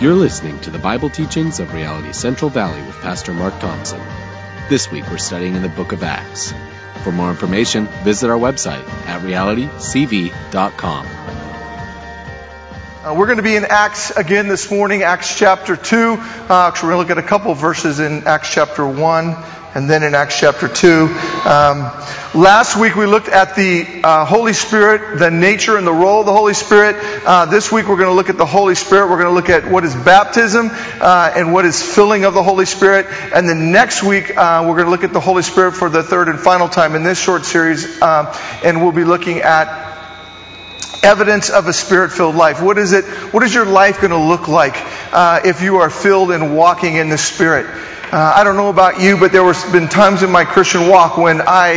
You're listening to the Bible teachings of Reality Central Valley with Pastor Mark Thompson. This week we're studying in the book of Acts. For more information, visit our website at realitycv.com. We're going to be in Acts again this morning, Acts chapter 2. We're going to look at a couple verses in Acts chapter 1 and then in Acts chapter 2. Last week we looked at the Holy Spirit, the nature and the role of the Holy Spirit. This week we're going to look at the Holy Spirit. We're going to look at what is baptism and what is filling of the Holy Spirit. And then next week we're going to look at the Holy Spirit for the third and final time in this short series. And we'll be looking at evidence of a Spirit-filled life. What is it? What is your life going to look like if you are filled and walking in the Spirit? I don't know about you, but there have been times in my Christian walk when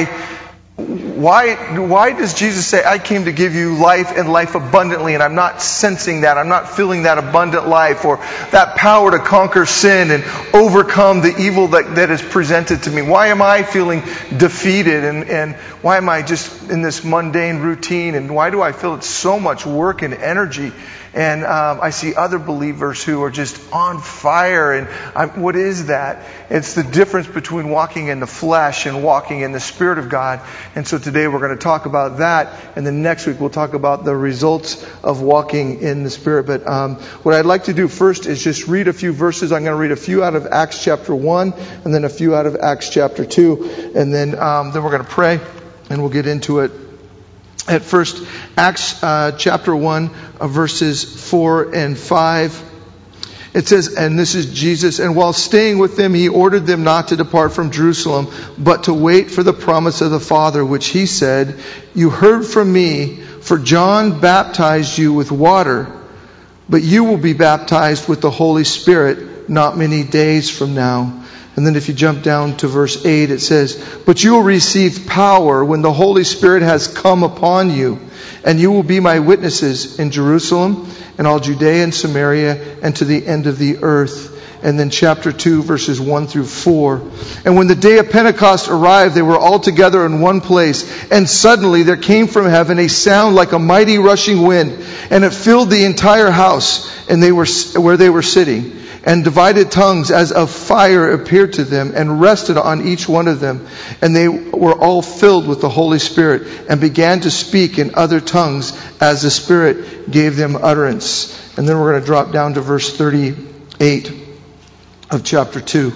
why does Jesus say, I came to give you life and life abundantly, and I'm not sensing that, I'm not feeling that abundant life, or that power to conquer sin and overcome the evil that is presented to me? Why am I feeling defeated, and why am I just in this mundane routine, and why do I feel it's so much work and energy? And I see other believers who are just on fire. And what is that? It's the difference between walking in the flesh and walking in the Spirit of God. And so today we're going to talk about that. And then next week we'll talk about the results of walking in the Spirit. But what I'd like to do first is just read a few verses. I'm going to read a few out of Acts chapter 1 and then a few out of Acts chapter 2. And then we're going to pray and we'll get into it. At first, Acts chapter 1, verses 4 and 5. It says, and this is Jesus, and while staying with them, he ordered them not to depart from Jerusalem, but to wait for the promise of the Father, which he said, you heard from me, for John baptized you with water, but you will be baptized with the Holy Spirit not many days from now. And then if you jump down to verse 8, it says, but you will receive power when the Holy Spirit has come upon you, and you will be my witnesses in Jerusalem and all Judea and Samaria and to the end of the earth. And then chapter 2, verses 1 through 4. And when the day of Pentecost arrived, they were all together in one place. And suddenly there came from heaven a sound like a mighty rushing wind, and it filled the entire house and where they were sitting. And divided tongues as of fire appeared to them and rested on each one of them. And they were all filled with the Holy Spirit and began to speak in other tongues as the Spirit gave them utterance. And then we're going to drop down to verse 38 of chapter 2.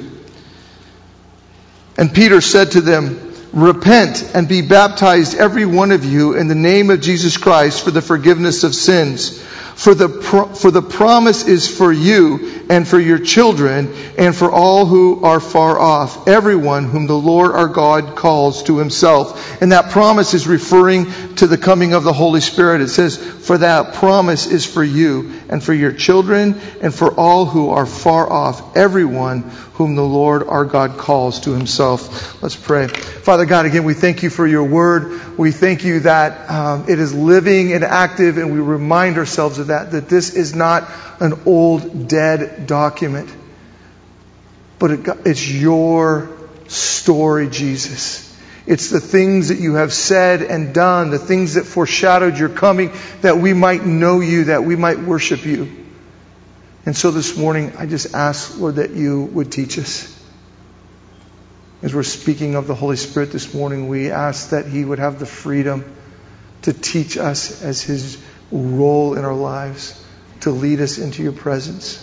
And Peter said to them, repent and be baptized every one of you in the name of Jesus Christ for the forgiveness of sins. For the promise is for you and for your children and for all who are far off, everyone whom the Lord our God calls to himself. And that promise is referring to the coming of the Holy Spirit. It says, for that promise is for you and for your children and for all who are far off, everyone whom the Lord our God calls to himself. Let's pray. Father God, again, we thank you for your word. We thank you that it is living and active, and we remind ourselves of that this is not an old, dead document, but it's your story, Jesus. It's the things that you have said and done, the things that foreshadowed your coming, that we might know you, that we might worship you. And so this morning, I just ask, Lord, that you would teach us. As we're speaking of the Holy Spirit this morning, we ask that he would have the freedom to teach us as his role in our lives, to lead us into your presence.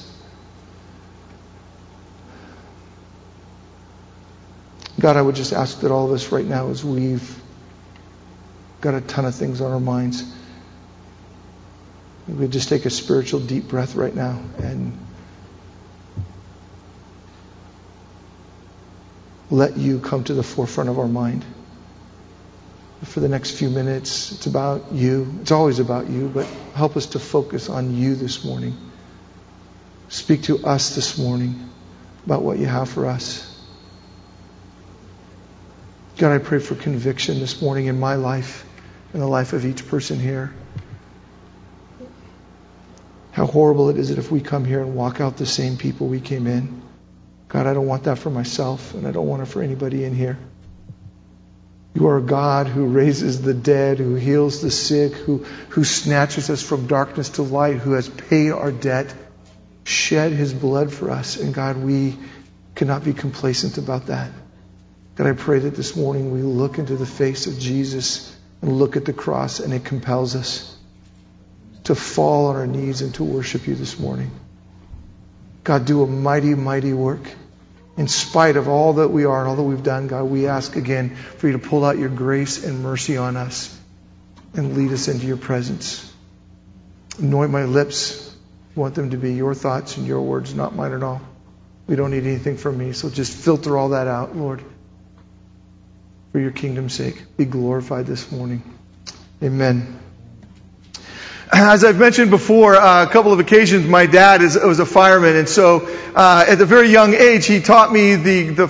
God, I would just ask that all of us right now, as we've got a ton of things on our minds, we would just take a spiritual deep breath right now and let you come to the forefront of our mind. For the next few minutes, it's about you. It's always about you, but help us to focus on you this morning. Speak to us this morning about what you have for us. God, I pray for conviction this morning in my life, in the life of each person here. How horrible it is that if we come here and walk out the same people we came in. God, I don't want that for myself, and I don't want it for anybody in here. You are a God who raises the dead, who heals the sick, who snatches us from darkness to light, who has paid our debt. shed His blood for us. And God, we cannot be complacent about that. God, I pray that this morning we look into the face of Jesus and look at the cross, and it compels us to fall on our knees and to worship You this morning. God, do a mighty, mighty work. In spite of all that we are and all that we've done, God, we ask again for You to pull out Your grace and mercy on us and lead us into Your presence. Anoint my lips. I want them to be Your thoughts and Your words, not mine at all. We don't need anything from me, so just filter all that out, Lord. For Your kingdom's sake, be glorified this morning. Amen. As I've mentioned before, a couple of occasions, my dad was a fireman, and so at a very young age, he taught me the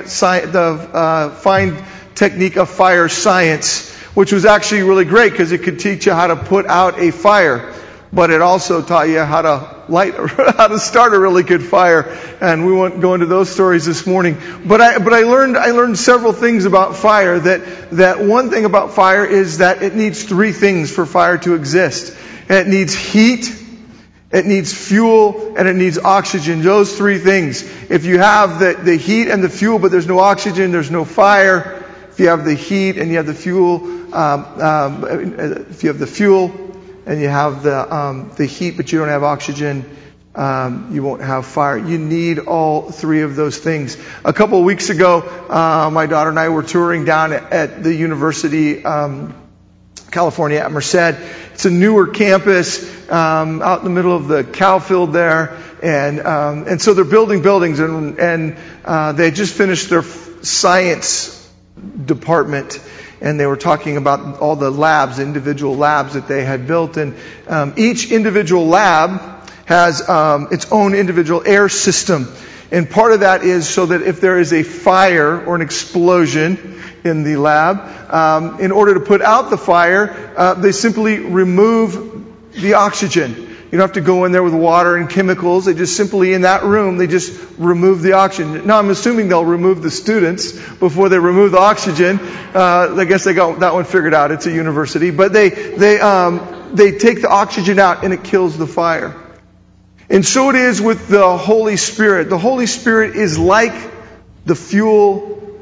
fine technique of fire science, which was actually really great because it could teach you how to put out a fire, but it also taught you how to start a really good fire. And we won't go into those stories this morning. But I learned several things about fire. That one thing about fire is that it needs three things for fire to exist. It needs heat, it needs fuel, and it needs oxygen. Those three things. If you have the heat and the fuel, but there's no oxygen, there's no fire. If you have the heat and you have the fuel, if you have the fuel and you have the heat, but you don't have oxygen, you won't have fire. You need all three of those things. A couple of weeks ago, my daughter and I were touring down at the University California at Merced. It's a newer campus out in the middle of the cow field there, and so they're building buildings, and they just finished their science department, and they were talking about all the labs, individual labs that they had built, and each individual lab has its own individual air system. And part of that is so that if there is a fire or an explosion in the lab, in order to put out the fire, they simply remove the oxygen. You don't have to go in there with water and chemicals. They just simply, in that room, they just remove the oxygen. Now, I'm assuming they'll remove the students before they remove the oxygen. I guess they got that one figured out. It's a university. But they take the oxygen out, and it kills the fire. And so it is with the Holy Spirit. The Holy Spirit is like the fuel,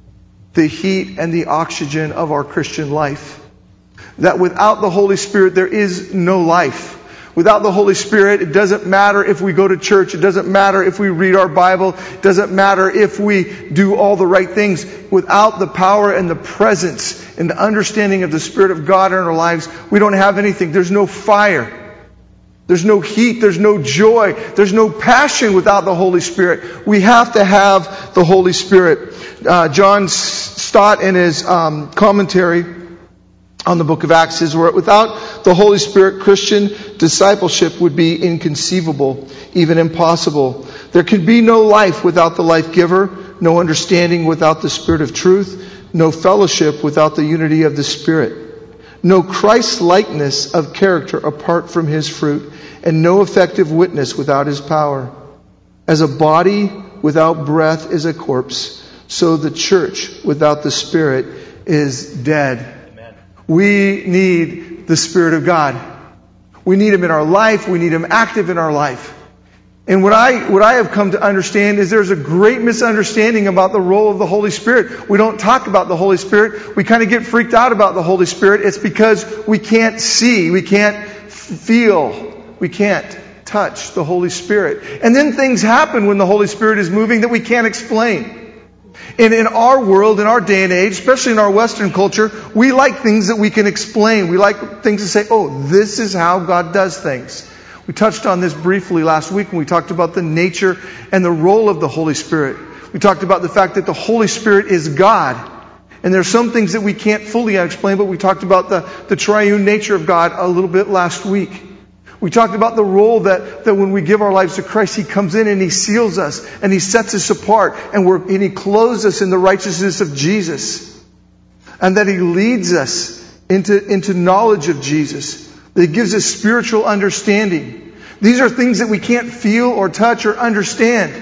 the heat, and the oxygen of our Christian life. That without the Holy Spirit, there is no life. Without the Holy Spirit, it doesn't matter if we go to church. It doesn't matter if we read our Bible. It doesn't matter if we do all the right things. Without the power and the presence and the understanding of the Spirit of God in our lives, we don't have anything. There's no fire. There's no heat. There's no joy. There's no passion without the Holy Spirit. We have to have the Holy Spirit. John Stott, in his commentary on the book of Acts, says, without the Holy Spirit, Christian discipleship would be inconceivable, even impossible. There could be no life without the life giver, no understanding without the Spirit of truth, no fellowship without the unity of the Spirit, no Christ-likeness of character apart from His fruit, and no effective witness without His power. As a body without breath is a corpse, so the church without the Spirit is dead. Amen. We need the Spirit of God. We need Him in our life. We need Him active in our life. And what I have come to understand is there's a great misunderstanding about the role of the Holy Spirit. We don't talk about the Holy Spirit. We kind of get freaked out about the Holy Spirit. It's because we can't see, we can't feel, we can't touch the Holy Spirit. And then things happen when the Holy Spirit is moving that we can't explain. And in our world, in our day and age, especially in our Western culture, we like things that we can explain. We like things to say, oh, this is how God does things. We touched on this briefly last week when we talked about the nature and the role of the Holy Spirit. We talked about the fact that the Holy Spirit is God. And there are some things that we can't fully explain, but we talked about the triune nature of God a little bit last week. We talked about the role that when we give our lives to Christ, He comes in and He seals us and He sets us apart and He clothes us in the righteousness of Jesus. And that He leads us into knowledge of Jesus. That He gives us spiritual understanding. These are things that we can't feel or touch or understand.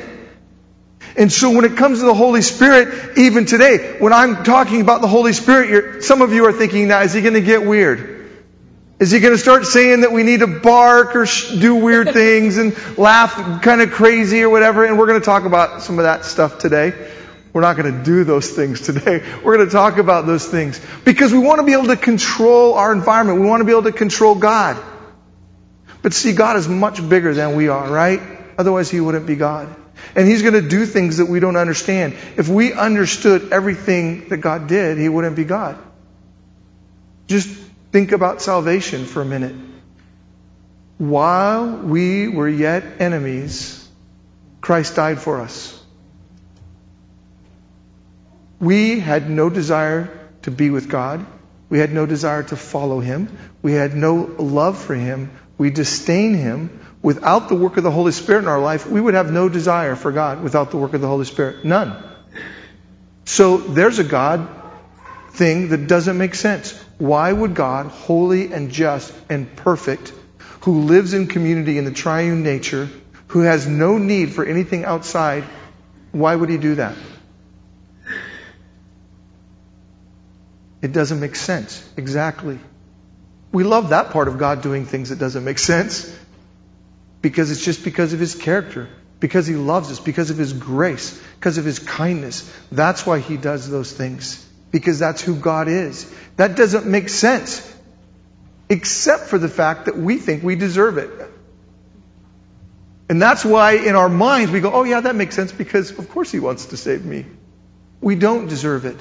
And so when it comes to the Holy Spirit, even today, when I'm talking about the Holy Spirit, some of you are thinking, now, is He going to get weird? Is he going to start saying that we need to bark or do weird things and laugh kind of crazy or whatever? And we're going to talk about some of that stuff today. We're not going to do those things today. We're going to talk about those things because we want to be able to control our environment. We want to be able to control God. But see, God is much bigger than we are, right? Otherwise, he wouldn't be God. And he's going to do things that we don't understand. If we understood everything that God did, he wouldn't be God. Just think about salvation for a minute. While we were yet enemies, Christ died for us. We had no desire to be with God. We had no desire to follow him. We had no love for him. We disdain him. Without the work of the Holy Spirit in our life, we would have no desire for God without the work of the Holy Spirit. None. So there's a God thing that doesn't make sense. Why would God, holy and just and perfect, who lives in community in the triune nature, who has no need for anything outside, why would he do that? It doesn't make sense. Exactly. We love that part of God doing things that doesn't make sense. Because it's just because of his character. Because he loves us. Because of his grace. Because of his kindness. That's why he does those things. Because that's who God is. That doesn't make sense. Except for the fact that we think we deserve it. And that's why in our minds we go, oh yeah, that makes sense because of course he wants to save me. We don't deserve it.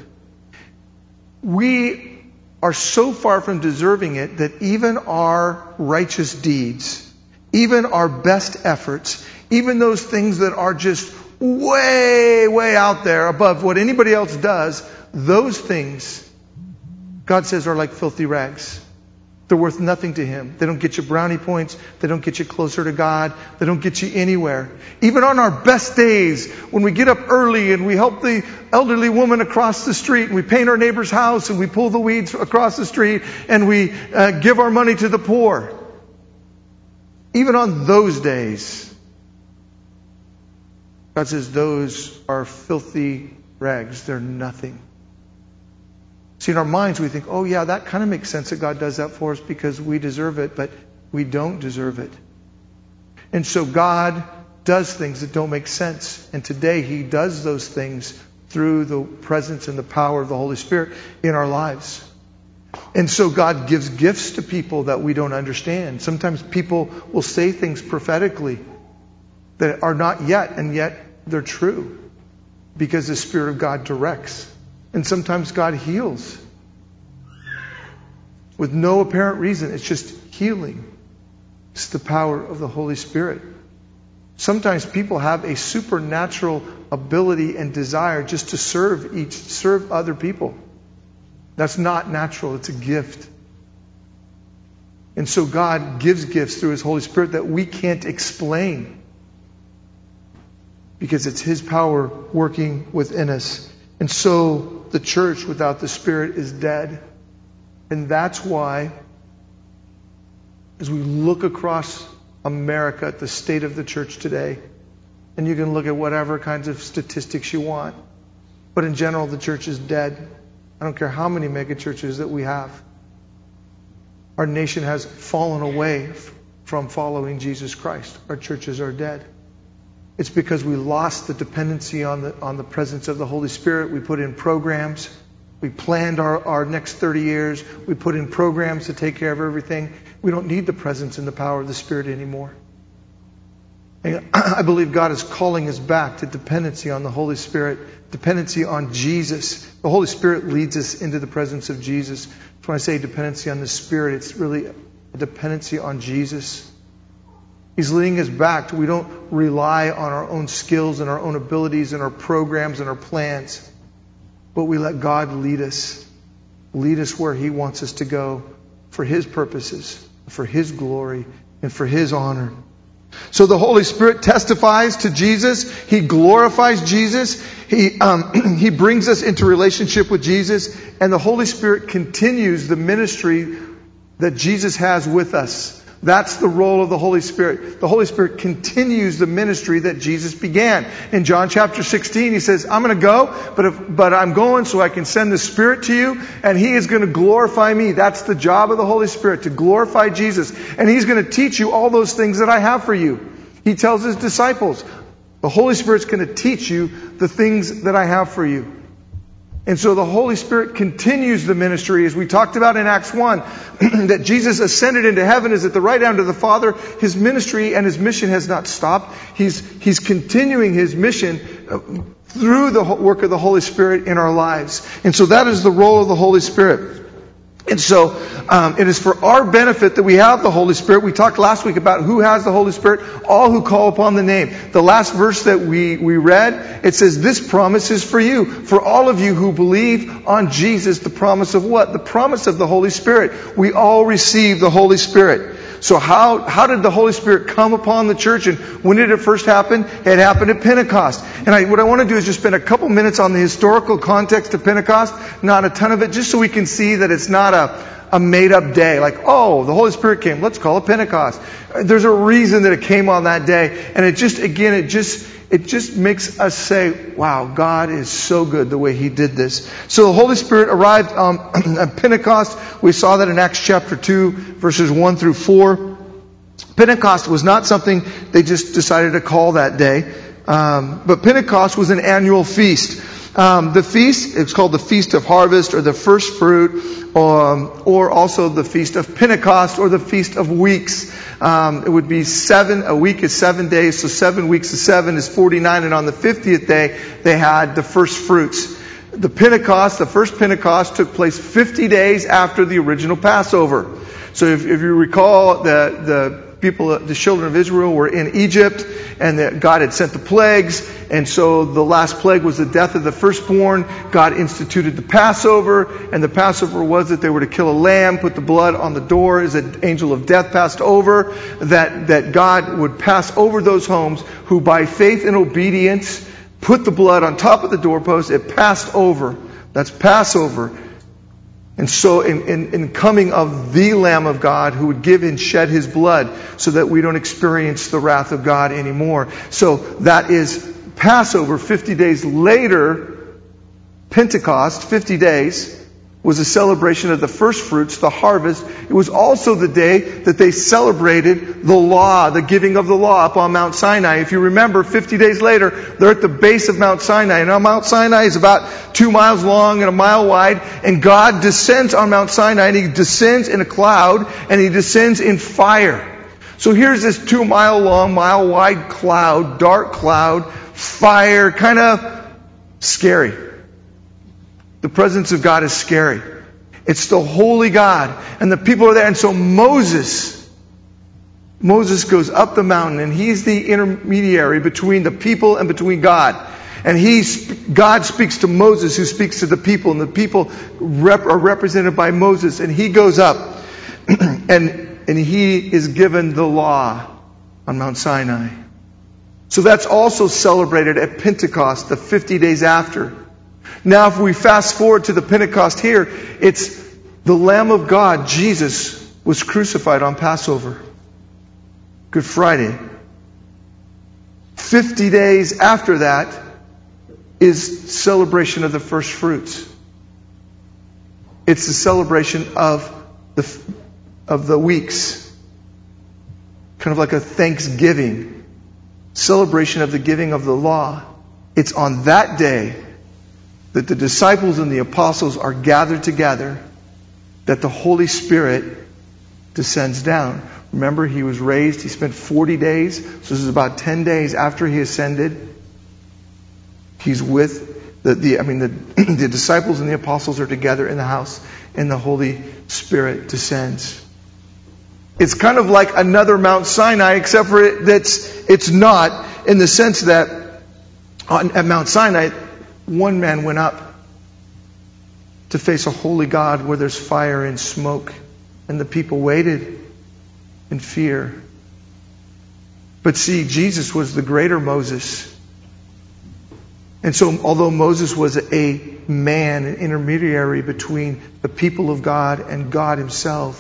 We are so far from deserving it that even our righteous deeds, even our best efforts, even those things that are just way, way out there above what anybody else does, those things, God says, are like filthy rags. They're worth nothing to him. They don't get you brownie points. They don't get you closer to God. They don't get you anywhere. Even on our best days, when we get up early and we help the elderly woman across the street and we paint our neighbor's house and we pull the weeds across the street and we give our money to the poor. Even on those days, God says those are filthy rags. They're nothing. See, in our minds we think, oh yeah, that kind of makes sense that God does that for us because we deserve it, but we don't deserve it. And so God does things that don't make sense. And today he does those things through the presence and the power of the Holy Spirit in our lives. And so God gives gifts to people that we don't understand. Sometimes people will say things prophetically that are not yet, and yet they're true because the Spirit of God directs. And sometimes God heals with no apparent reason. It's just healing. It's the power of the Holy Spirit. Sometimes people have a supernatural ability and desire just to serve other people. That's not natural. It's a gift. And so God gives gifts through his Holy Spirit that we can't explain because it's his power working within us. And so the church without the Spirit is dead. And that's why, as we look across America at the state of the church today, and you can look at whatever kinds of statistics you want, but in general, the church is dead. I don't care how many mega churches that we have. Our nation has fallen away from following Jesus Christ. Our churches are dead. It's because we lost the dependency on the presence of the Holy Spirit. We put in programs. We planned our next 30 years. We put in programs to take care of everything. We don't need the presence and the power of the Spirit anymore. And I believe God is calling us back to dependency on the Holy Spirit, dependency on Jesus. The Holy Spirit leads us into the presence of Jesus. When I say dependency on the Spirit, it's really a dependency on Jesus. He's leading us back to we don't rely on our own skills and our own abilities and our programs and our plans, but we let God lead us where he wants us to go for his purposes, for his glory, and for his honor. So the Holy Spirit testifies to Jesus. He glorifies Jesus. He brings us into relationship with Jesus. And the Holy Spirit continues the ministry that Jesus has with us. That's the role of the Holy Spirit. The Holy Spirit continues the ministry that Jesus began. In John chapter 16, he says, I'm going to go, but I'm going so I can send the Spirit to you, and He is going to glorify me. That's the job of the Holy Spirit, to glorify Jesus. And He's going to teach you all those things that I have for you. He tells His disciples, the Holy Spirit's going to teach you the things that I have for you. And so the Holy Spirit continues the ministry, as we talked about in Acts 1, that Jesus ascended into heaven, is at the right hand of the Father. His ministry and His mission has not stopped. He's continuing His mission through the work of the Holy Spirit in our lives. And so that is the role of the Holy Spirit. And so it is for our benefit that we have the Holy Spirit. We talked last week about who has the Holy Spirit. All who call upon the name. The last verse that we read, it says, this promise is for you. For all of you who believe on Jesus, the promise of what? The promise of the Holy Spirit. We all receive the Holy Spirit. So how did the Holy Spirit come upon the church, and when did it first happen? It happened at Pentecost. And what I want to do is just spend a couple minutes on the historical context of Pentecost, not a ton of it, just so we can see that it's not a made-up day. Like, oh, the Holy Spirit came, let's call it Pentecost. There's a reason that it came on that day. And it just makes us say, wow, God is so good the way He did this. So the Holy Spirit arrived at Pentecost. We saw that in Acts chapter 2, verses 1 through 4. Pentecost was not something they just decided to call that day. But Pentecost was an annual feast. The feast, it's called the Feast of Harvest, or the First Fruit, or also the Feast of Pentecost, or the Feast of Weeks. It would be a week is 7 days, so 7 weeks of 7 is 49, and on the 50th day, they had the first fruits. The first Pentecost took place 50 days after the original Passover. So if you recall, the children of Israel were in Egypt, and that God had sent the plagues, and so the last plague was the death of the firstborn. God instituted the Passover, and the Passover was that they were to kill a lamb, put the blood on the door as an angel of death passed over, that God would pass over those homes who by faith and obedience put the blood on top of the doorpost. It passed over. That's Passover. And so in coming of the Lamb of God who would give and shed His blood so that we don't experience the wrath of God anymore. So that is Passover. 50 days later, Pentecost, 50 days, was a celebration of the first fruits, the harvest. It was also the day that they celebrated the law, the giving of the law up on Mount Sinai. If you remember, 50 days later, they're at the base of Mount Sinai. And Mount Sinai is about 2 miles long and 1 mile wide. And God descends on Mount Sinai, and He descends in a cloud, and He descends in fire. So here's this 2 mile long, mile wide cloud, dark cloud, fire, kind of scary. The presence of God is scary. It's the holy God. And the people are there. And so Moses goes up the mountain, and he's the intermediary between the people and between God. And God speaks to Moses, who speaks to the people. And the people are represented by Moses. And he goes up. and he is given the law on Mount Sinai. So that's also celebrated at Pentecost, the 50 days after. Now, if we fast forward to the Pentecost here, it's the Lamb of God, Jesus, was crucified on Passover, Good Friday. 50 days after that is celebration of the first fruits. It's the celebration of the weeks, kind of like a Thanksgiving, celebration of the giving of the law. It's on that day that the disciples and the apostles are gathered together, that the Holy Spirit descends down. Remember, He was raised. He spent 40 days. So this is about 10 days after He ascended. He's with the disciples and the apostles are together in the house, and the Holy Spirit descends. It's kind of like another Mount Sinai, except for it's not, in the sense that at Mount Sinai, one man went up to face a holy God where there's fire and smoke, and the people waited in fear. But see, Jesus was the greater Moses. And so although Moses was a man, an intermediary between the people of God and God Himself,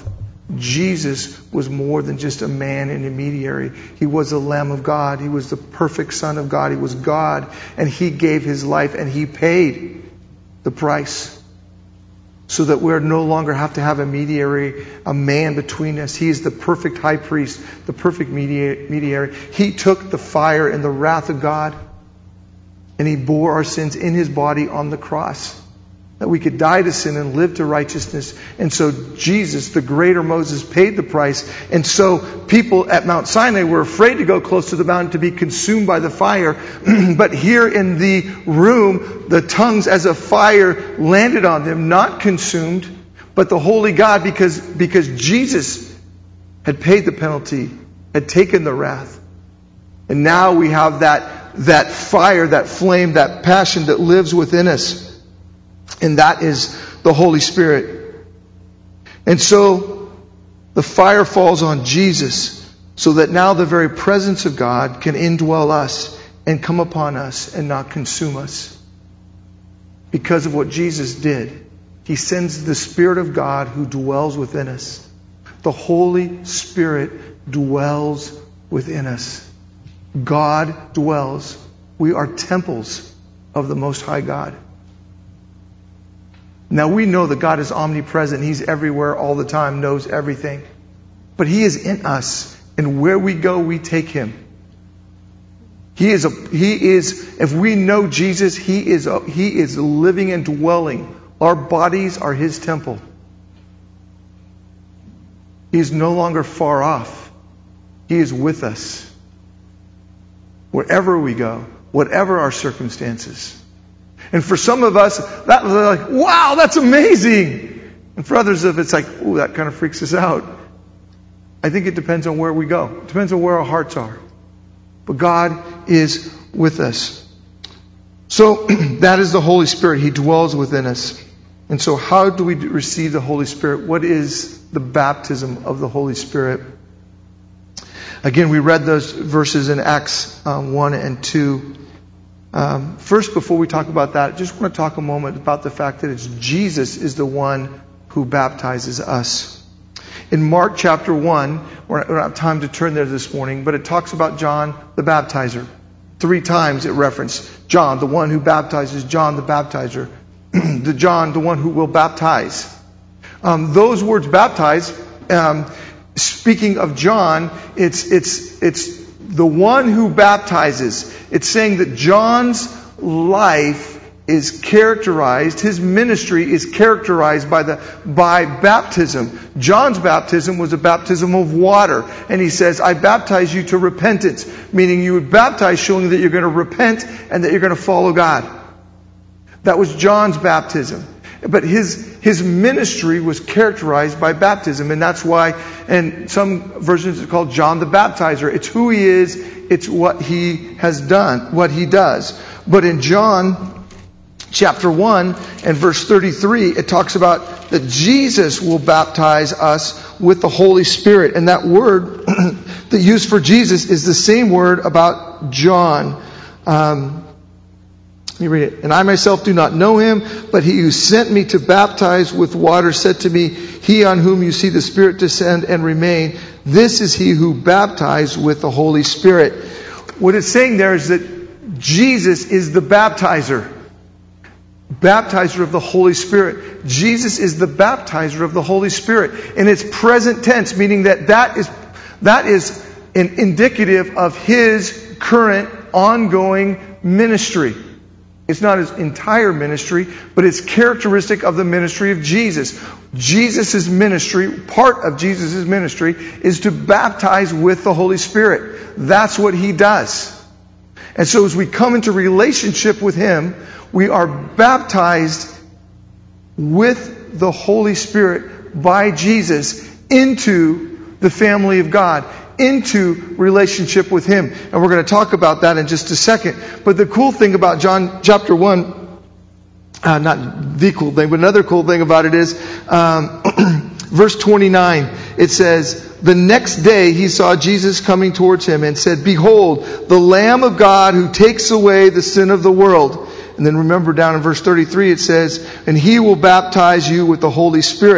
Jesus was more than just a man and a mediator. He was the Lamb of God. He was the perfect Son of God. He was God, and He gave His life, and He paid the price so that we no longer have to have a mediator, a man between us. He is the perfect high priest, the perfect mediator. He took the fire and the wrath of God, and He bore our sins in His body on the cross, that we could die to sin and live to righteousness. And so Jesus, the greater Moses, paid the price. And so people at Mount Sinai were afraid to go close to the mountain to be consumed by the fire. But here in the room, the tongues as a fire landed on them, not consumed, but the holy God, because Jesus had paid the penalty, had taken the wrath. And now we have that fire, that flame, that passion that lives within us. And that is the Holy Spirit. And so the fire falls on Jesus, so that now the very presence of God can indwell us and come upon us and not consume us. Because of what Jesus did, He sends the Spirit of God who dwells within us. The Holy Spirit dwells within us. God dwells. We are temples of the Most High God. Now we know that God is omnipresent. He's everywhere all the time, knows everything. But He is in us, and where we go, we take Him. He is, if we know Jesus, He is living and dwelling. Our bodies are His temple. He is no longer far off. He is with us. Wherever we go, whatever our circumstances. And for some of us, that was like, wow, that's amazing. And for others of it's like, ooh, that kind of freaks us out. I think it depends on where we go. It depends on where our hearts are. But God is with us. So that is the Holy Spirit. He dwells within us. And so how do we receive the Holy Spirit? What is the baptism of the Holy Spirit? Again, we read those verses in Acts 1 and 2. First, before we talk about that, I just want to talk a moment about the fact that it's Jesus is the one who baptizes us. In Mark chapter 1, we don't have time to turn there this morning, but it talks about John the Baptizer. 3 times it referenced John, the one who baptizes, John the Baptizer. John, the one who will baptize. Those words baptize, speaking of John, it's the one who baptizes. It's saying that John's life is characterized, his ministry is characterized by baptism. John's baptism was a baptism of water. And he says, I baptize you to repentance. Meaning you would baptize showing that you're going to repent and that you're going to follow God. That was John's baptism. But his ministry was characterized by baptism. And that's why in some versions it's called John the Baptizer. It's who he is. It's what he has done, what he does. But in John chapter 1 and verse 33, it talks about that Jesus will baptize us with the Holy Spirit. And that word that used for Jesus is the same word about John. Let me read it. And I myself do not know him, but he who sent me to baptize with water said to me, he on whom you see the Spirit descend and remain, this is he who baptized with the Holy Spirit. What it's saying there is that Jesus is the baptizer. Baptizer of the Holy Spirit. Jesus is the baptizer of the Holy Spirit. And it's present tense, meaning that is an indicative of his current ongoing ministry. It's not his entire ministry, but it's characteristic of the ministry of Jesus. Jesus' ministry, part of Jesus' ministry, is to baptize with the Holy Spirit. That's what he does. And so as we come into relationship with him, we are baptized with the Holy Spirit by Jesus into the family of God, into relationship with him. And we're going to talk about that in just a second. But the cool thing about John chapter 1, not the cool thing, but another cool thing about it is verse 29. It says, the next day he saw Jesus coming towards him and said, behold, the Lamb of God who takes away the sin of the world. And then remember down in verse 33 it says, and he will baptize you with the Holy Spirit.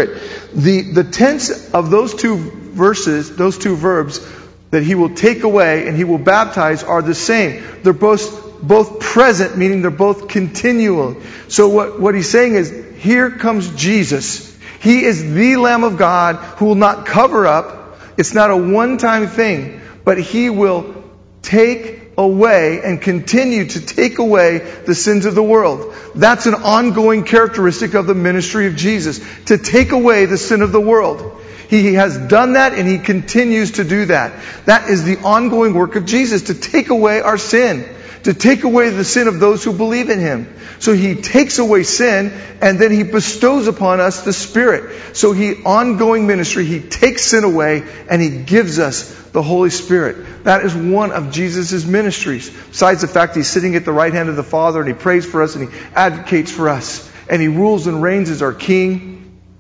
The tense of those two verses, those two verbs, that he will take away and he will baptize, are the same. They're both present, meaning they're both continual. So what he's saying is, here comes Jesus. He is the Lamb of God who will not cover up. It's not a one-time thing, but he will take away and continue to take away the sins of the world. That's an ongoing characteristic of the ministry of Jesus, to take away the sin of the world. He has done that and he continues to do that. That is the ongoing work of Jesus, to take away our sin, to take away the sin of those who believe in him. So he takes away sin and then he bestows upon us the Spirit. So ongoing ministry, he takes sin away and he gives us the Holy Spirit. That is one of Jesus' ministries. Besides the fact he's sitting at the right hand of the Father and he prays for us and he advocates for us and he rules and reigns as our King.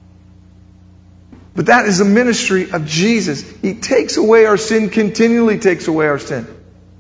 But that is the ministry of Jesus. He takes away our sin, continually takes away our sin.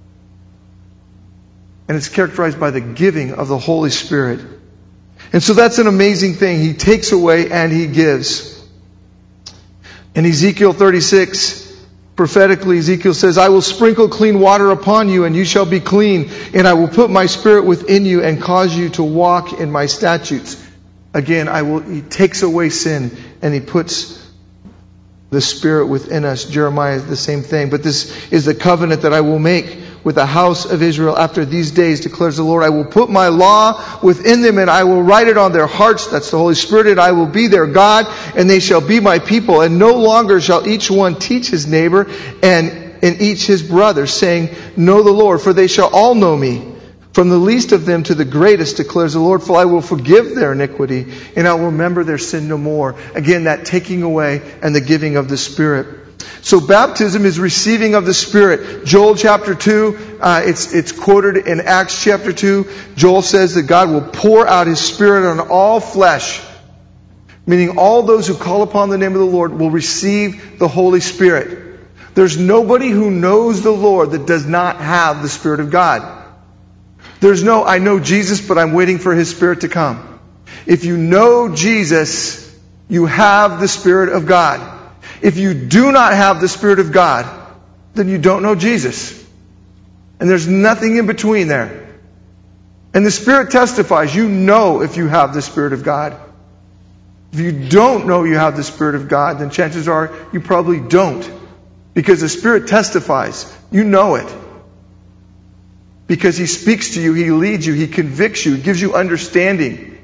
And it's characterized by the giving of the Holy Spirit. And so that's an amazing thing. He takes away and he gives. In Ezekiel 36, prophetically, Ezekiel says, I will sprinkle clean water upon you, and you shall be clean. And I will put my Spirit within you and cause you to walk in my statutes. Again, he takes away sin and he puts the Spirit within us. Jeremiah is the same thing. But this is the covenant that I will make with the house of Israel after these days, declares the Lord. I will put my law within them and I will write it on their hearts. That's the Holy Spirit. And I will be their God and they shall be my people. And no longer shall each one teach his neighbor and each his brother, saying, know the Lord, for they shall all know me. From the least of them to the greatest, declares the Lord, for I will forgive their iniquity and I will remember their sin no more. Again, that taking away and the giving of the Spirit. So baptism is receiving of the Spirit. Joel chapter 2, it's quoted in Acts chapter 2. Joel says that God will pour out his Spirit on all flesh. Meaning all those who call upon the name of the Lord will receive the Holy Spirit. There's nobody who knows the Lord that does not have the Spirit of God. There's no, I know Jesus, but I'm waiting for his Spirit to come. If you know Jesus, you have the Spirit of God. If you do not have the Spirit of God, then you don't know Jesus. And there's nothing in between there. And the Spirit testifies. You know if you have the Spirit of God. If you don't know you have the Spirit of God, then chances are you probably don't. Because the Spirit testifies. You know it. Because he speaks to you, he leads you, he convicts you, he gives you understanding.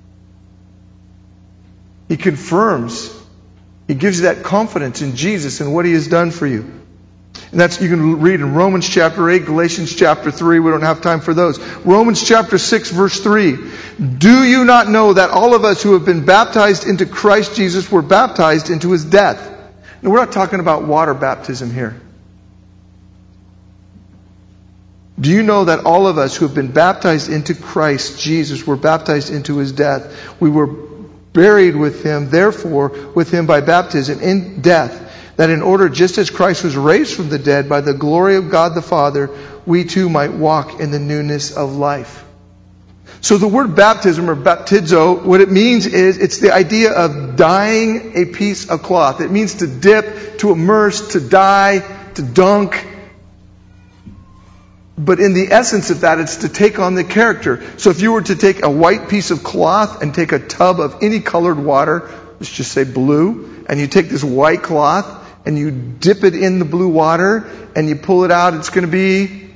He confirms. He gives you that confidence in Jesus and what he has done for you. And that's, you can read in Romans chapter 8, Galatians chapter 3. We don't have time for those. Romans chapter 6, verse 3. Do you not know that all of us who have been baptized into Christ Jesus were baptized into his death? Now, we're not talking about water baptism here. Do you know that all of us who have been baptized into Christ Jesus were baptized into his death? We were buried with him, therefore, with him by baptism in death, that in order, just as Christ was raised from the dead by the glory of God the Father, we too might walk in the newness of life. So the word baptism, or baptizo, what it means is, it's the idea of dyeing a piece of cloth. It means to dip, to immerse, to dye, to dunk. But in the essence of that, it's to take on the character. So if you were to take a white piece of cloth and take a tub of any colored water, let's just say blue, and you take this white cloth and you dip it in the blue water and you pull it out, it's going to be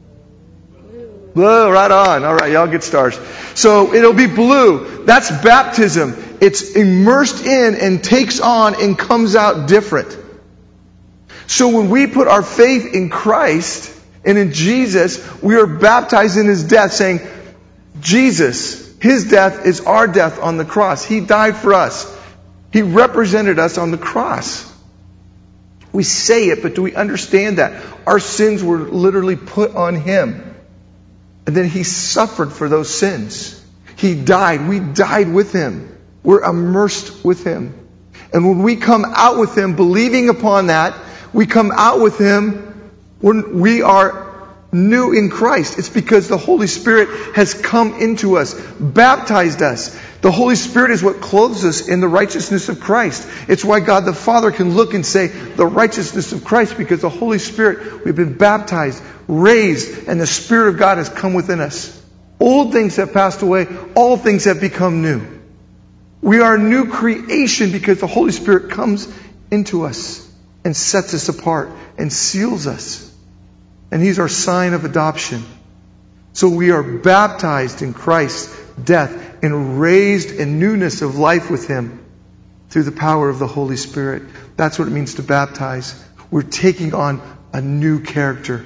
blue. Right on. All right, y'all get stars. So it'll be blue. That's baptism. It's immersed in and takes on and comes out different. So when we put our faith in Christ and in Jesus, we are baptized in his death, saying, Jesus, his death is our death on the cross. He died for us. He represented us on the cross. We say it, but do we understand that? Our sins were literally put on him. And then he suffered for those sins. He died. We died with him. We're immersed with him. And when we come out with him, believing upon that, we come out with him when we are new in Christ. It's because the Holy Spirit has come into us, baptized us. The Holy Spirit is what clothes us in the righteousness of Christ. It's why God the Father can look and say, the righteousness of Christ, because the Holy Spirit, we've been baptized, raised, and the Spirit of God has come within us. Old things have passed away, all things have become new. We are a new creation because the Holy Spirit comes into us and sets us apart and seals us. And He's our sign of adoption. So we are baptized in Christ's death and raised in newness of life with Him through the power of the Holy Spirit. That's what it means to baptize. We're taking on a new character.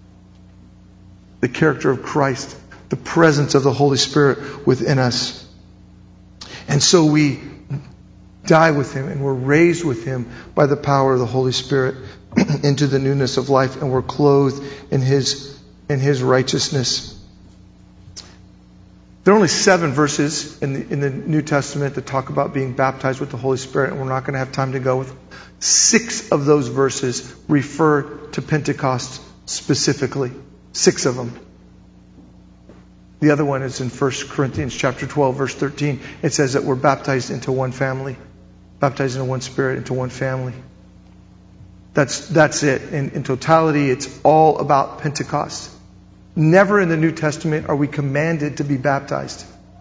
The character of Christ. The presence of the Holy Spirit within us. And so we die with Him and we're raised with Him by the power of the Holy Spirit into the newness of life, and we're clothed in His righteousness. There are only 7 verses in the New Testament that talk about being baptized with the Holy Spirit, and we're not going to have time to go with 6 of those verses refer to Pentecost specifically. 6 of them. The other one is in 1 Corinthians chapter 12, verse 13. It says that we're baptized into one family. Baptized into one Spirit, into one family. That's it. In totality, it's all about Pentecost. Never in the New Testament are we commanded to be baptized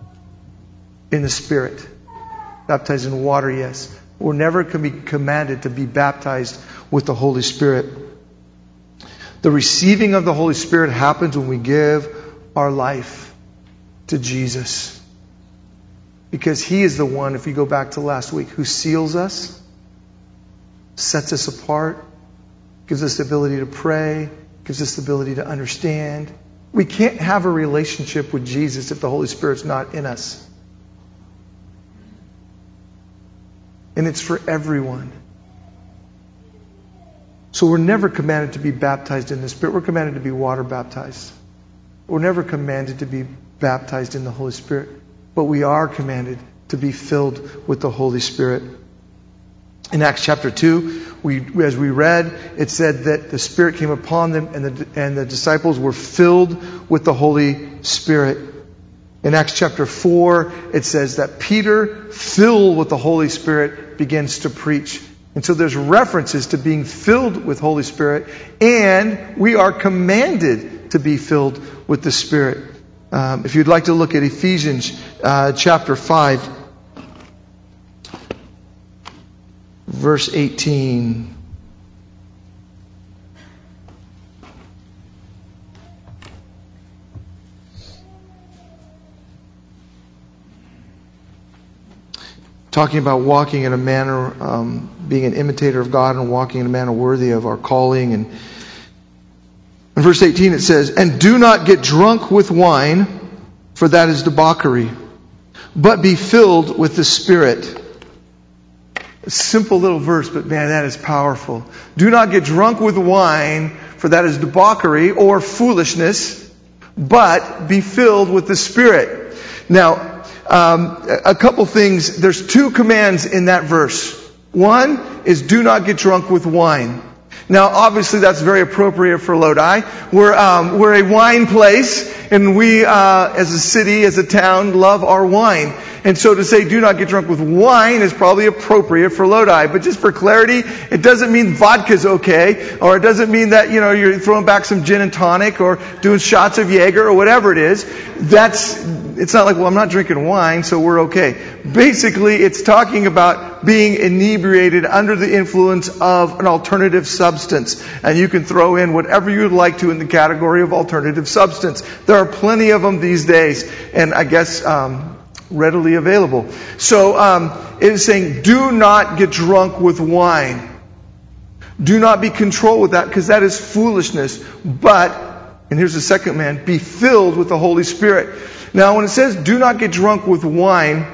in the Spirit. Baptized in water, yes. We're never commanded to be baptized with the Holy Spirit. The receiving of the Holy Spirit happens when we give our life to Jesus. Because He is the one, if you go back to last week, who seals us, sets us apart, gives us the ability to pray, gives us the ability to understand. We can't have a relationship with Jesus if the Holy Spirit's not in us. And it's for everyone. So we're never commanded to be baptized in the Spirit. We're commanded to be water baptized. We're never commanded to be baptized in the Holy Spirit. But we are commanded to be filled with the Holy Spirit. In Acts chapter 2, as we read, it said that the Spirit came upon them and the disciples were filled with the Holy Spirit. In Acts chapter 4, it says that Peter, filled with the Holy Spirit, begins to preach. And so there's references to being filled with Holy Spirit, and we are commanded to be filled with the Spirit. If you'd like to look at Ephesians chapter 5, verse 18. Talking about walking in a manner, being an imitator of God and walking in a manner worthy of our calling. And in verse 18 it says, "And do not get drunk with wine, for that is debauchery, but be filled with the Spirit." A simple little verse, but man, that is powerful. Do not get drunk with wine, for that is debauchery or foolishness, but be filled with the Spirit. Now, a couple things. There's 2 commands in that verse. One is do not get drunk with wine. Now, obviously, that's very appropriate for Lodi. We're a wine place, and we, as a city, as a town, love our wine. And so to say, do not get drunk with wine is probably appropriate for Lodi. But just for clarity, it doesn't mean vodka's okay, or it doesn't mean that, you're throwing back some gin and tonic, or doing shots of Jaeger, or whatever it is. It's not like, well, I'm not drinking wine, so we're okay. Basically, it's talking about being inebriated under the influence of an alternative substance. And you can throw in whatever you'd like to in the category of alternative substance. There are plenty of them these days, and I guess readily available. So it is saying, do not get drunk with wine. Do not be controlled with that, because that is foolishness. But, and here's the second command, be filled with the Holy Spirit. Now, when it says do not get drunk with wine,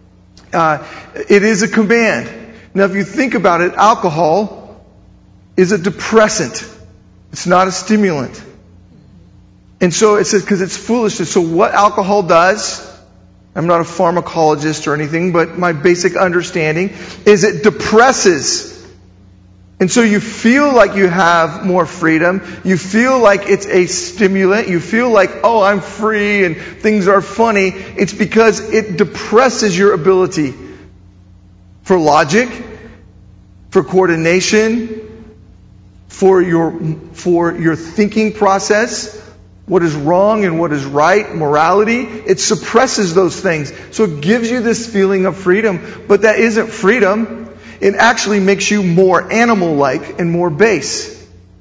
it is a command. Now, if you think about it, alcohol is a depressant. It's not a stimulant. And so it says, because it's foolishness. So what alcohol does, I'm not a pharmacologist or anything, but my basic understanding is it depresses. And so you feel like you have more freedom. You feel like it's a stimulant. You feel like, oh, I'm free and things are funny. It's because it depresses your ability for logic, for coordination, for your thinking process, what is wrong and what is right, morality. It suppresses those things. So it gives you this feeling of freedom, but that isn't freedom. It actually makes you more animal-like and more base.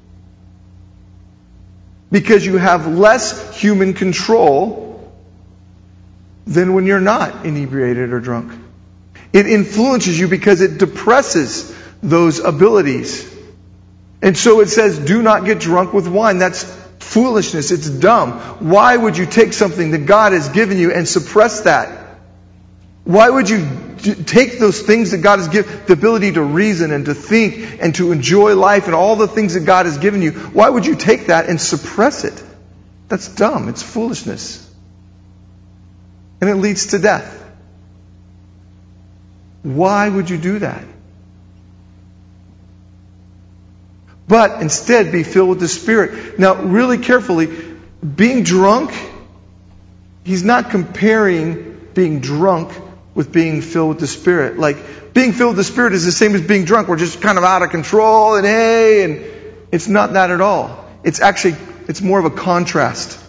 Because you have less human control than when you're not inebriated or drunk. It influences you because it depresses those abilities. And so it says, do not get drunk with wine. That's foolishness. It's dumb. Why would you take something that God has given you and suppress that? Why would you take those things that God has given, the ability to reason and to think and to enjoy life and all the things that God has given you, why would you take that and suppress it? That's dumb. It's foolishness. And it leads to death. Why would you do that? But instead be filled with the Spirit. Now, really carefully, being drunk, he's not comparing being drunk with being filled with the Spirit. Like, being filled with the Spirit is the same as being drunk. We're just kind of out of control and hey, and it's not that at all. It's more of a contrast.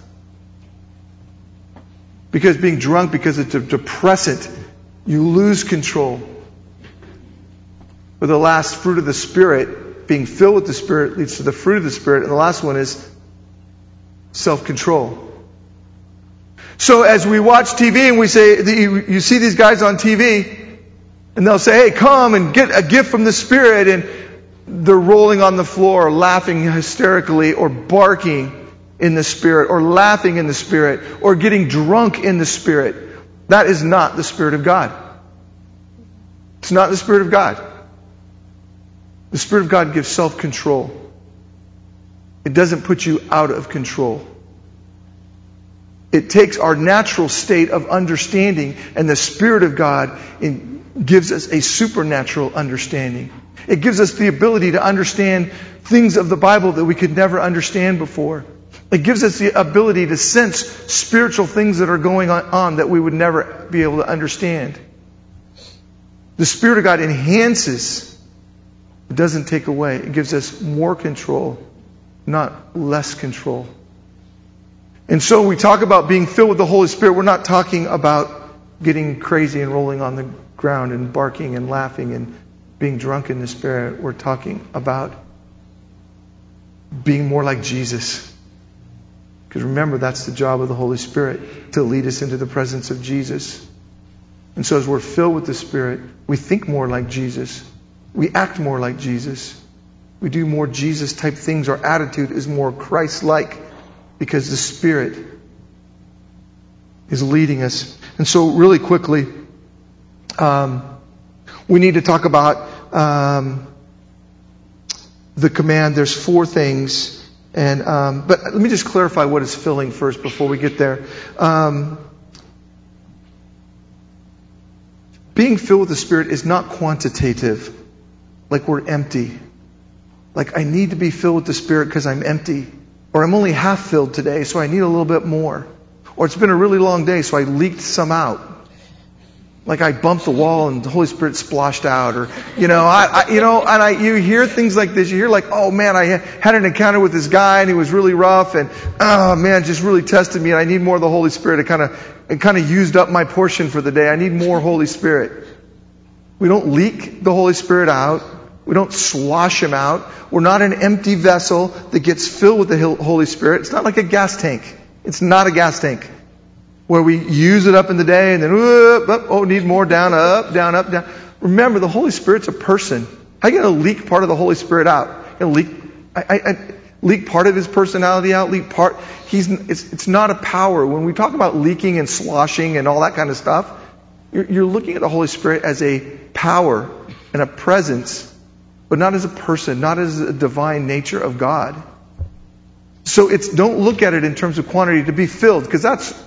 Because being drunk, because it's a depressant, you lose control. But the last fruit of the Spirit, being filled with the Spirit, leads to the fruit of the Spirit. And the last one is self-control. So as we watch TV and we say, you see these guys on TV, and they'll say, hey, come and get a gift from the Spirit, and they're rolling on the floor, laughing hysterically, or barking in the Spirit, or laughing in the Spirit, or getting drunk in the Spirit. That is not the Spirit of God. It's not the Spirit of God. The Spirit of God gives self-control. It doesn't put you out of control. It takes our natural state of understanding, and the Spirit of God gives us a supernatural understanding. It gives us the ability to understand things of the Bible that we could never understand before. It gives us the ability to sense spiritual things that are going on that we would never be able to understand. The Spirit of God enhances. It doesn't take away. It gives us more control, not less control. And so we talk about being filled with the Holy Spirit. We're not talking about getting crazy and rolling on the ground and barking and laughing and being drunk in the Spirit. We're talking about being more like Jesus. Because remember, that's the job of the Holy Spirit, to lead us into the presence of Jesus. And so as we're filled with the Spirit, we think more like Jesus. We act more like Jesus. We do more Jesus-type things. Our attitude is more Christ-like because the Spirit is leading us. And so really quickly, we need to talk about the command. There's 4 things. But let me just clarify what is filling first before we get there. Being filled with the Spirit is not quantitative, like we're empty. Like I need to be filled with the Spirit because I'm empty. Or I'm only half filled today, so I need a little bit more. Or it's been a really long day, so I leaked some out. Like I bumped the wall and the Holy Spirit splashed out. Or, you hear things like this. You hear like, oh man, I had an encounter with this guy and he was really rough and, oh man, just really tested me and I need more of the Holy Spirit. It kind of used up my portion for the day. I need more Holy Spirit. We don't leak the Holy Spirit out. We don't slosh Him out. We're not an empty vessel that gets filled with the Holy Spirit. It's not like a gas tank. It's not a gas tank where we use it up in the day and then, need more, down, up, down. Remember, the Holy Spirit's a person. I'm going to leak part of the Holy Spirit out. I'm going to leak part of His personality out. It's not a power. When we talk about leaking and sloshing and all that kind of stuff, you're looking at the Holy Spirit as a power and a presence, but not as a person, not as a divine nature of God. So don't look at it in terms of quantity to be filled, because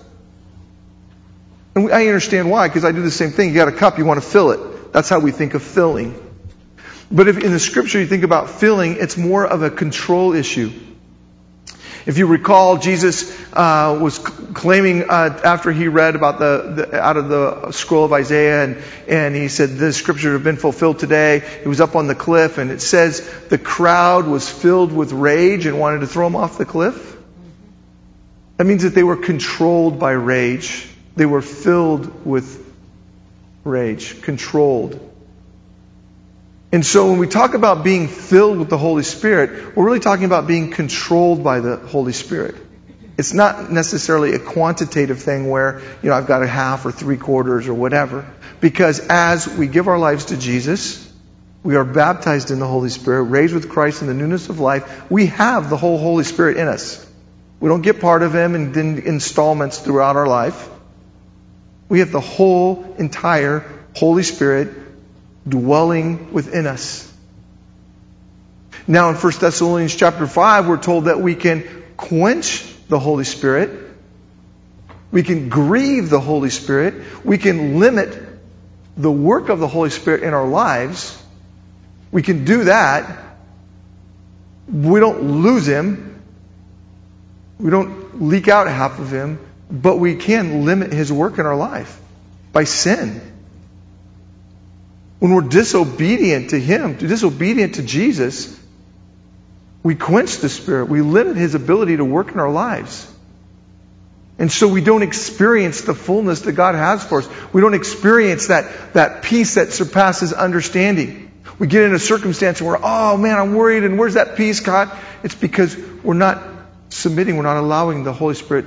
and I understand why, because I do the same thing. You got a cup, you want to fill it. That's how we think of filling. But if in the scripture you think about filling, it's more of a control issue. If you recall, Jesus was claiming after he read about out of the scroll of Isaiah, and he said, "This scripture have been fulfilled today." He was up on the cliff, and it says the crowd was filled with rage and wanted to throw him off the cliff. That means that they were controlled by rage. They were filled with rage, controlled. And so when we talk about being filled with the Holy Spirit, we're really talking about being controlled by the Holy Spirit. It's not necessarily a quantitative thing where, I've got a half or 3/4 or whatever. Because as we give our lives to Jesus, we are baptized in the Holy Spirit, raised with Christ in the newness of life. We have the whole Holy Spirit in us. We don't get part of Him in installments throughout our life. We have the whole entire Holy Spirit dwelling within us. Now in 1 Thessalonians chapter 5, we're told that we can quench the Holy Spirit. We can grieve the Holy Spirit. We can limit the work of the Holy Spirit in our lives. We can do that. We don't lose Him. We don't leak out half of Him. But we can limit His work in our life by sin. When we're disobedient to Him, disobedient to Jesus, we quench the Spirit. We limit His ability to work in our lives. And so we don't experience the fullness that God has for us. We don't experience that peace that surpasses understanding. We get in a circumstance where, oh man, I'm worried, and where's that peace, God? It's because we're not submitting, we're not allowing the Holy Spirit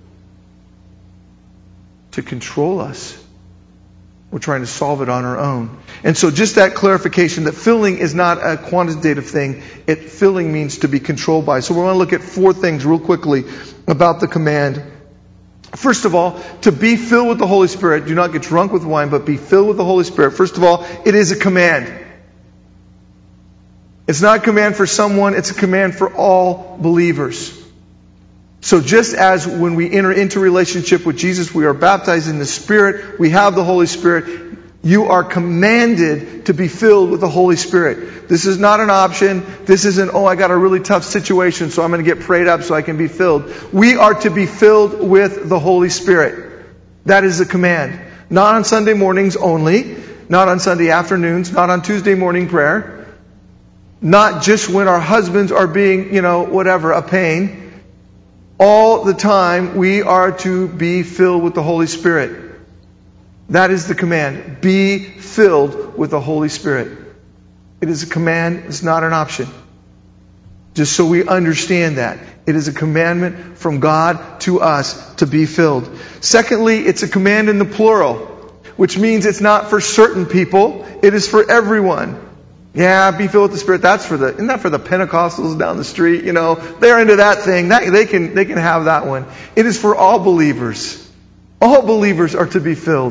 to control us. We're trying to solve it on our own. And so just that clarification that filling is not a quantitative thing. Filling means to be controlled by. So we're going to look at 4 things real quickly about the command. First of all, to be filled with the Holy Spirit. Do not get drunk with wine, but be filled with the Holy Spirit. First of all, it is a command. It's not a command for someone. It's a command for all believers. So just as when we enter into relationship with Jesus, we are baptized in the Spirit, we have the Holy Spirit, you are commanded to be filled with the Holy Spirit. This is not an option. This isn't, I got a really tough situation, so I'm going to get prayed up so I can be filled. We are to be filled with the Holy Spirit. That is a command. Not on Sunday mornings only, not on Sunday afternoons, not on Tuesday morning prayer, not just when our husbands are being, a pain. All the time, we are to be filled with the Holy Spirit. That is the command. Be filled with the Holy Spirit. It is a command. It's not an option. Just so we understand that. It is a commandment from God to us to be filled. Secondly, it's a command in the plural, which means it's not for certain people. It is for everyone. Yeah, be filled with the Spirit. Isn't that for the Pentecostals down the street? They're into that thing. They can have that one. It is for all believers. All believers are to be filled.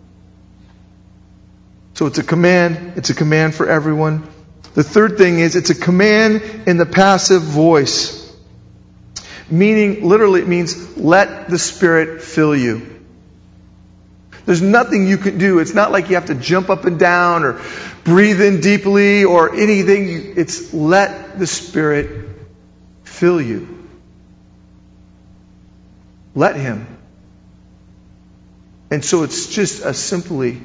So it's a command. It's a command for everyone. The third thing is it's a command in the passive voice. Meaning, literally it means let the Spirit fill you. There's nothing you can do. It's not like you have to jump up and down or breathe in deeply or anything. It's let the Spirit fill you. Let Him. And so it's just a simply,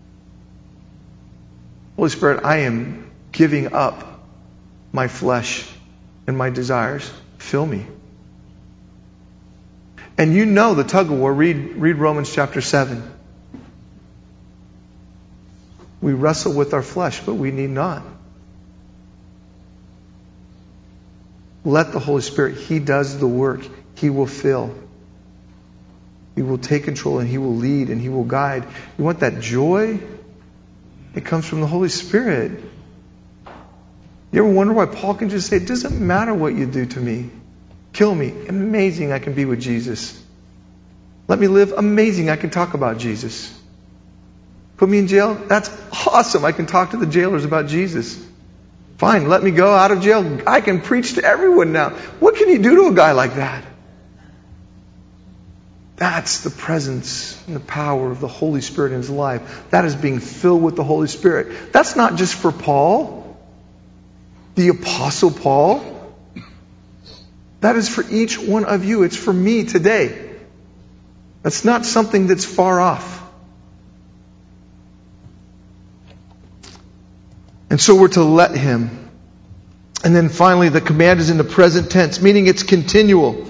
Holy Spirit, I am giving up my flesh and my desires. Fill me. And the tug of war. Read Romans chapter 7. We wrestle with our flesh, but we need not. Let the Holy Spirit, He does the work. He will fill. He will take control and He will lead and He will guide. You want that joy? It comes from the Holy Spirit. You ever wonder why Paul can just say, it doesn't matter what you do to me. Kill me. Amazing, I can be with Jesus. Let me live. Amazing, I can talk about Jesus. Put me in jail? That's awesome. I can talk to the jailers about Jesus. Fine, let me go out of jail. I can preach to everyone now. What can you do to a guy like that? That's the presence and the power of the Holy Spirit in his life. That is being filled with the Holy Spirit. That's not just for Paul, the Apostle Paul. That is for each one of you. It's for me today. That's not something that's far off. And so we're to let him. And then finally, the command is in the present tense, meaning it's continual.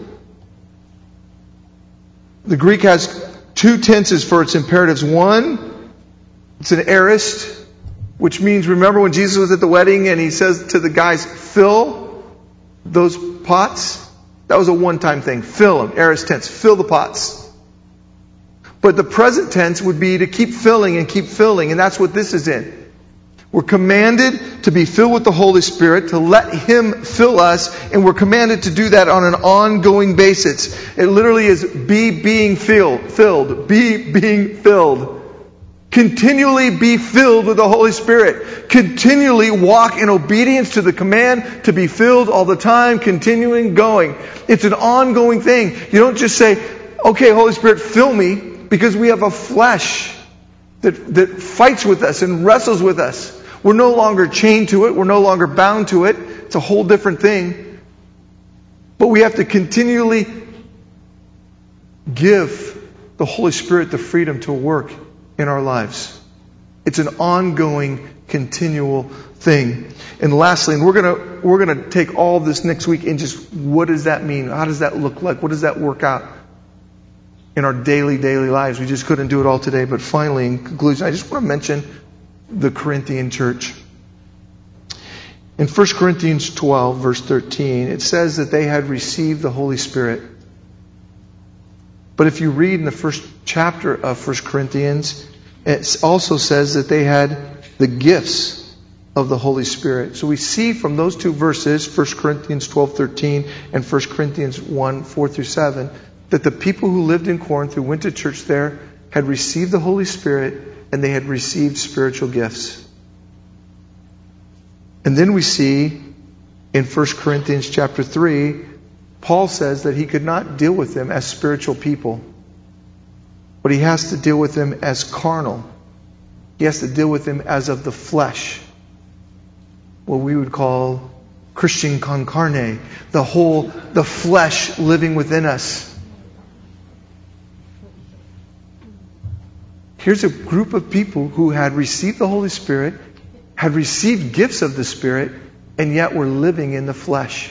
The Greek has two tenses for its imperatives. One, it's an aorist, which means, remember when Jesus was at the wedding and he says to the guys, fill those pots? That was a one-time thing. Fill them. Aorist tense. Fill the pots. But the present tense would be to keep filling and keep filling. And that's what this is in. We're commanded to be filled with the Holy Spirit, to let him fill us, and we're commanded to do that on an ongoing basis. It literally is be being filled. Be being filled. Continually be filled with the Holy Spirit. Continually walk in obedience to the command to be filled all the time, continuing going. It's an ongoing thing. You don't just say, okay, Holy Spirit, fill me, because we have a flesh that fights with us and wrestles with us. We're no longer chained to it. We're no longer bound to it. It's a whole different thing. But we have to continually give the Holy Spirit the freedom to work in our lives. It's an ongoing, continual thing. And lastly, and we're gonna take all of this next week and just, what does that mean? How does that look like? What does that work out in our daily lives? We just couldn't do it all today. But finally, in conclusion, I just want to mention the Corinthian church. In 1 Corinthians 12, verse 13, it says that they had received the Holy Spirit. But if you read in the first chapter of 1 Corinthians, it also says that they had the gifts of the Holy Spirit. So we see from those two verses, 1 Corinthians 12:13 and 1 Corinthians 1:4-7, that the people who lived in Corinth, who went to church there, had received the Holy Spirit and they had received spiritual gifts. And then we see in 1 Corinthians chapter 3, Paul says that he could not deal with them as spiritual people, but he has to deal with them as carnal. He has to deal with them as of the flesh. What we would call Christian con carne. The flesh living within us. Here's a group of people who had received the Holy Spirit, had received gifts of the Spirit, and yet were living in the flesh.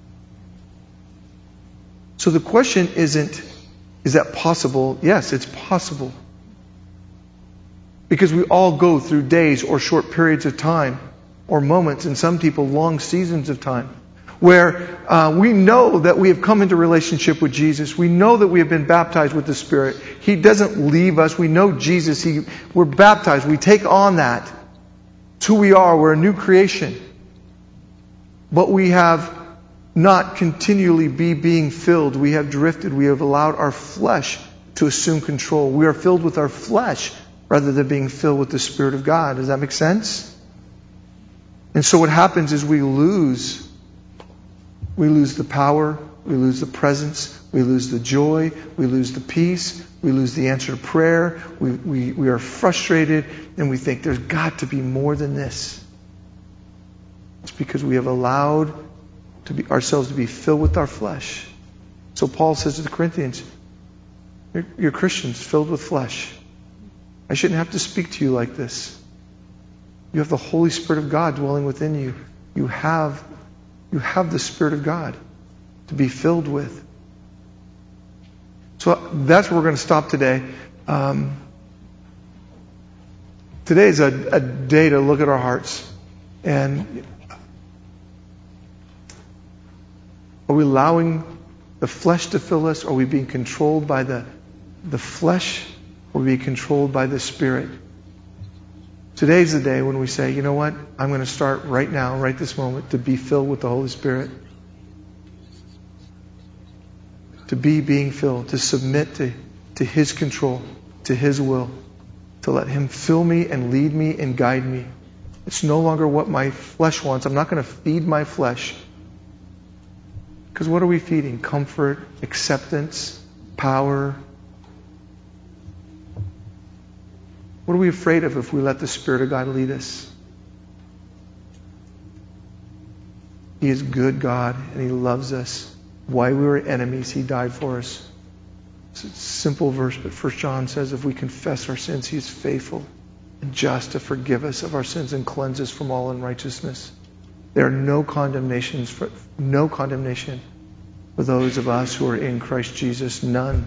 So the question isn't, is that possible? Yes, it's possible. Because we all go through days or short periods of time, or moments, and some people long seasons of time, where we know that we have come into relationship with Jesus. We know that we have been baptized with the Spirit. He doesn't leave us. We know Jesus. We're baptized. We take on that. It's who we are. We're a new creation. But we have not continually being filled. We have drifted. We have allowed our flesh to assume control. We are filled with our flesh rather than being filled with the Spirit of God. Does that make sense? And so what happens is we lose the power, we lose the presence, we lose the joy, we lose the peace, we lose the answer to prayer, we are frustrated, and we think there's got to be more than this. It's because we have allowed ourselves to be filled with our flesh. So Paul says to the Corinthians, you're Christians filled with flesh. I shouldn't have to speak to you like this. You have the Holy Spirit of God dwelling within you. You have the Spirit of God to be filled with. So that's where we're going to stop today. Today is a day to look at our hearts. And are we allowing the flesh to fill us? Are we being controlled by the flesh? Or are we being controlled by the Spirit? Today's the day when we say, you know what? I'm going to start right now, right this moment, to be filled with the Holy Spirit. To be being filled, to submit to His control, to His will, to let Him fill me and lead me and guide me. It's no longer what my flesh wants. I'm not going to feed my flesh. Because what are we feeding? Comfort, acceptance, power, What are we afraid of if we let the Spirit of God lead us? He is good God, and He loves us. While we were enemies, He died for us. It's a simple verse, but 1 John says if we confess our sins, He is faithful and just to forgive us of our sins and cleanse us from all unrighteousness. There are no condemnation for those of us who are in Christ Jesus. None.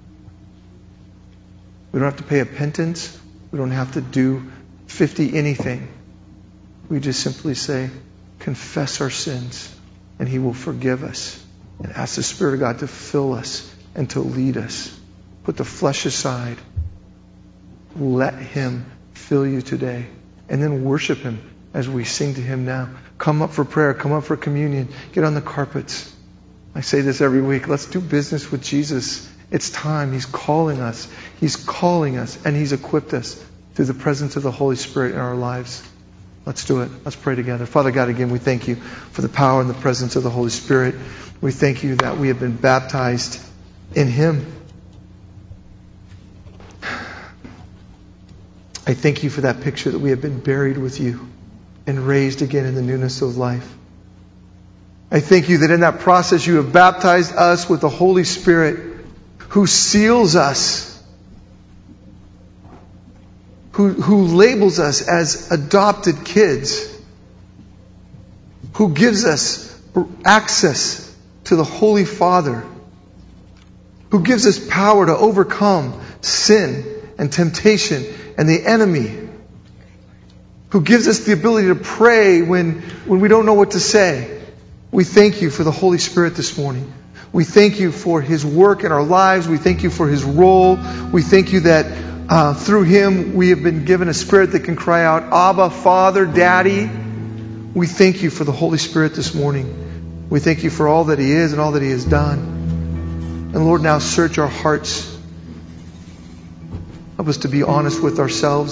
We don't have to pay a penance. We don't have to do 50 anything. We just simply say, confess our sins, and He will forgive us. And ask the Spirit of God to fill us and to lead us. Put the flesh aside. Let Him fill you today. And then worship Him as we sing to Him now. Come up for prayer. Come up for communion. Get on the carpets. I say this every week. Let's do business with Jesus. It's time. He's calling us. He's calling us. And He's equipped us through the presence of the Holy Spirit in our lives. Let's do it. Let's pray together. Father God, again, we thank You for the power and the presence of the Holy Spirit. We thank You that we have been baptized in Him. I thank You for that picture that we have been buried with You and raised again in the newness of life. I thank You that in that process You have baptized us with the Holy Spirit who seals us, who labels us as adopted kids, who gives us access to the Holy Father, who gives us power to overcome sin and temptation and the enemy, who gives us the ability to pray when we don't know what to say. We thank You for the Holy Spirit this morning. We thank You for His work in our lives. We thank You for His role. We thank You that through Him we have been given a spirit that can cry out, Abba, Father, Daddy. We thank You for the Holy Spirit this morning. We thank You for all that He is and all that He has done. And Lord, now search our hearts. Help us to be honest with ourselves,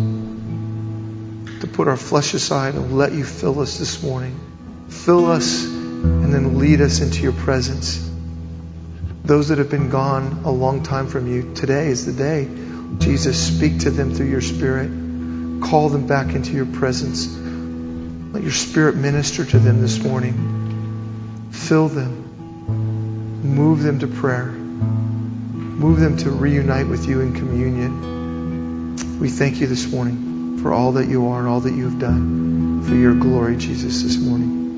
to put our flesh aside and let You fill us this morning. Fill us and then lead us into Your presence. Those that have been gone a long time from You, today is the day. Jesus, speak to them through Your Spirit. Call them back into Your presence. Let Your Spirit minister to them this morning. Fill them. Move them to prayer. Move them to reunite with You in communion. We thank You this morning for all that You are and all that You have done. For Your glory, Jesus, this morning.